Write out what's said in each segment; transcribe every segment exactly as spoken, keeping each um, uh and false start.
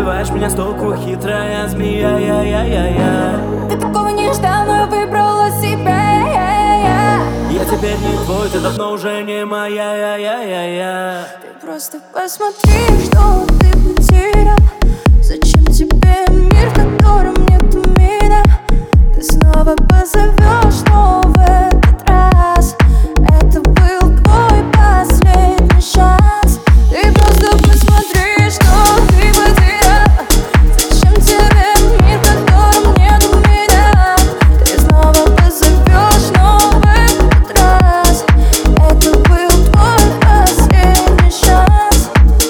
сбиваешь меня с толку, хитрая змея, я-я-я-я. Ты такого не ждал, но выбрала себя, я-я-я. Я теперь не твой, ты давно уже не моя, я-я-я-я. Ты просто посмотри, что ты потерял. Зачем тебе мир, в котором нету меня? Ты снова позовешь, но в этот раз это был твой последний шанс. Ты просто посмотри, что ты потерял. Зачем тебе мир, в котором нету меня? Ты снова позовешь, но в этот раз это был твой последний шанс.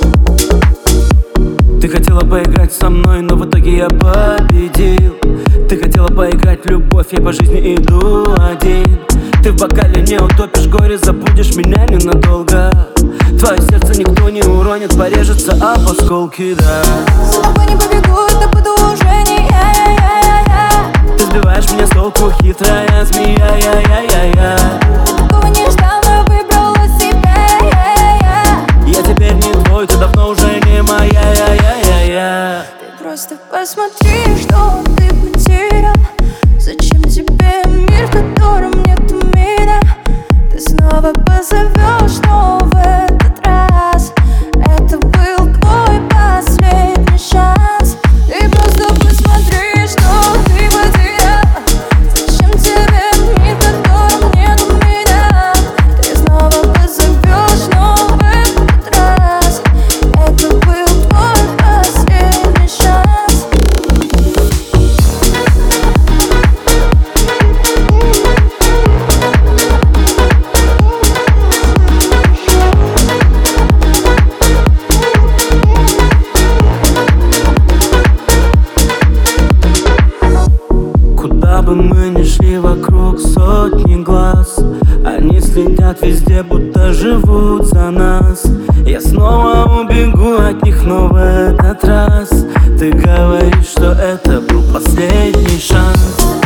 Ты хотела поиграть со мной, но в итоге я победил. Ты хотела поиграть в любовь, я по жизни иду один. Ты в бокале не утопишь горе, забудешь меня ненадолго. Твое сердце никто не уронит, порежется об осколки, да. За тобой не побегу, это буду уже не я, я, я, я, я. Ты сбиваешь меня с толку, хитрая змея, я-я-я-я. Ты такого не ждал, но выбрала себя, я, я, я. Я теперь не твой, ты давно уже не моя, я-я-я-я. Ты просто посмотри, что ты потерял. Зачем тебе мир, в котором нету меня? Ты снова позовешь, но в этот раз это был твой последний шанс. Ты просто посмотри, что ты потерял. Зачем тебе мир, в котором нету меня? Ты снова позовешь, но в этот раз это был твой последний шанс. Куда бы мы ни шли, вокруг сотни глаз. Они следят везде, будто живут за нас. Я снова убегу от них, но в этот раз ты говоришь, что это был последний шанс.